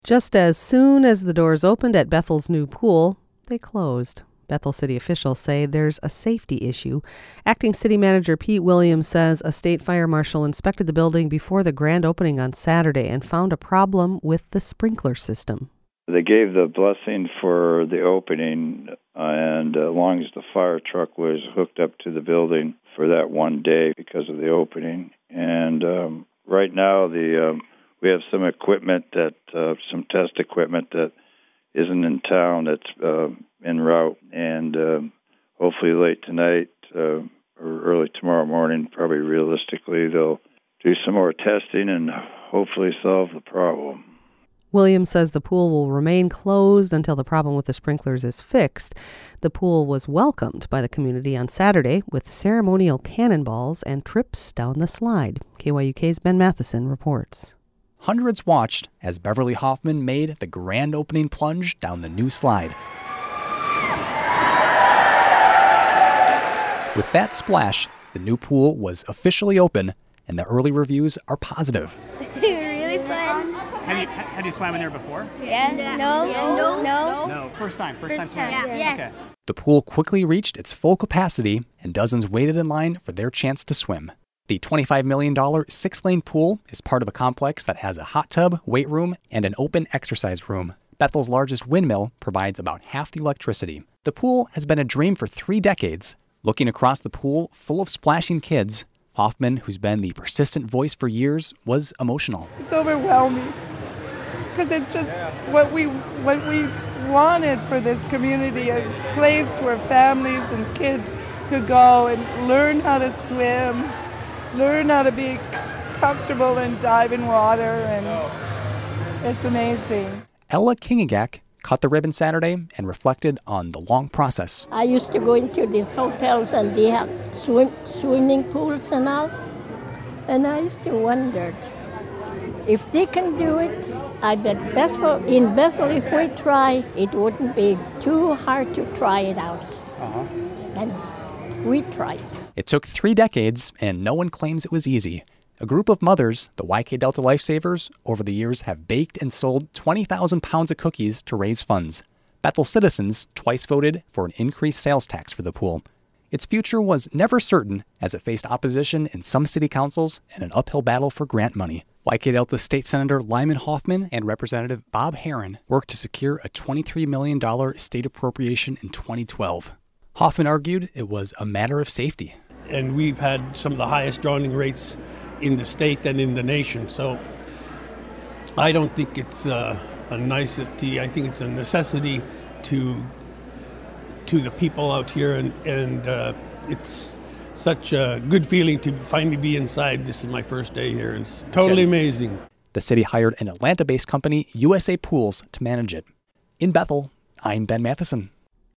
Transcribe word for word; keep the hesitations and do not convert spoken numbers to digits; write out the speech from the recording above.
Just as soon as the doors opened at Bethel's new pool, they closed. Bethel city officials say there's a safety issue. Acting city manager Pete Williams says a state fire marshal inspected the building before the grand opening on Saturday and found a problem with the sprinkler system. They gave the blessing for the opening, and as long as the fire truck was hooked up to the building for that one day because of the opening. And um, right now, the um, we have some equipment that, uh, some test equipment that isn't in town that's uh, en route, and uh, hopefully late tonight uh, or early tomorrow morning, probably realistically, they'll do some more testing and hopefully solve the problem. Williams says the pool will remain closed until the problem with the sprinklers is fixed. The pool was welcomed by the community on Saturday with ceremonial cannonballs and trips down the slide. K Y U K's Ben Matheson reports. Hundreds watched as Beverly Hoffman made the grand opening plunge down the new slide. With that splash, the new pool was officially open, and the early reviews are positive. Really fun. Have you, had you swam in there before? Yeah. No. Yeah. No. No. No. First time. First, First time time. swimming. Yeah. Yes. Okay. The pool quickly reached its full capacity, and dozens waited in line for their chance to swim. The twenty-five million dollars six-lane pool is part of a complex that has a hot tub, weight room, and an open exercise room. Bethel's largest windmill provides about half the electricity. The pool has been a dream for three decades. Looking across the pool full of splashing kids, Hoffman, who's been the persistent voice for years, was emotional. It's overwhelming because it's just what we what we wanted for this community, a place where families and kids could go and learn how to swim, learn how to be comfortable and dive in water, and it's amazing. Ella Kingagak cut the ribbon Saturday and reflected on the long process. I used to go into these hotels and they have swim, swimming pools and all, and I used to wonder, if they can do it, I bet Bethel, in Bethel, if we try, it wouldn't be too hard to try it out. Uh-huh. And we tried. It took three decades, and no one claims it was easy. A group of mothers, the Y K Delta Lifesavers, over the years have baked and sold twenty thousand pounds of cookies to raise funds. Bethel citizens twice voted for an increased sales tax for the pool. Its future was never certain as it faced opposition in some city councils and an uphill battle for grant money. Y K Delta State Senator Lyman Hoffman and Representative Bob Herron worked to secure a twenty-three million dollars state appropriation in twenty twelve. Hoffman argued it was a matter of safety. And we've had some of the highest drowning rates in the state and in the nation. So I don't think it's a, a nicety. I think it's a necessity to to the people out here, and, and uh, it's such a good feeling to finally be inside. This is my first day here. It's totally amazing. The city hired an Atlanta-based company, U S A Pools, to manage it. In Bethel, I'm Ben Matheson.